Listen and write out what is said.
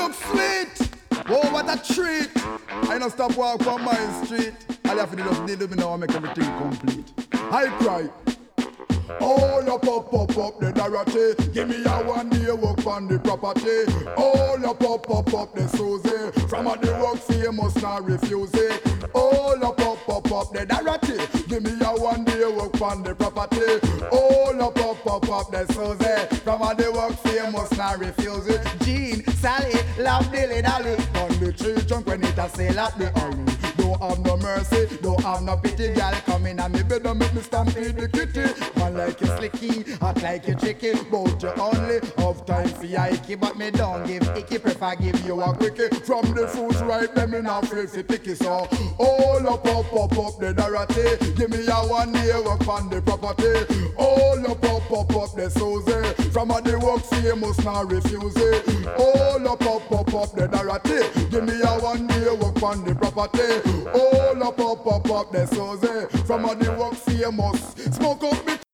look sweet. Oh, what a treat. I don't stop walk on my street. All you have to do is need me now and make everything complete. I cry. Oh, you pop the Dorothy. Give me a 1 day work on the property. Oh, you pop the Susie. From a the work famous now refuse it. Oh, you pop the Dorothy. Give me a 1 day work on the property. Oh, you pop the Susie. From a the work famous now refuse it. Jean, Sally, love Dilly Dally. On the tree trunk when it a sail up the alley. Don't have no mercy, don't have no pity. Girl come in and me bed and make me stampede the kitty. Man like you slicky, act like you tricky. But you only have time for your icky. But me don't give icky, prefer give you a quickie. From the fruits right, them me not feel fi picky. So, all up the Dorothy. Give me a 1 day work on the property. All up the Susie. From a the work famous now refuse it. All up the Dorothy. Give me a 1 day work on the property. All up the Susie. From a the work famous. Smoke up me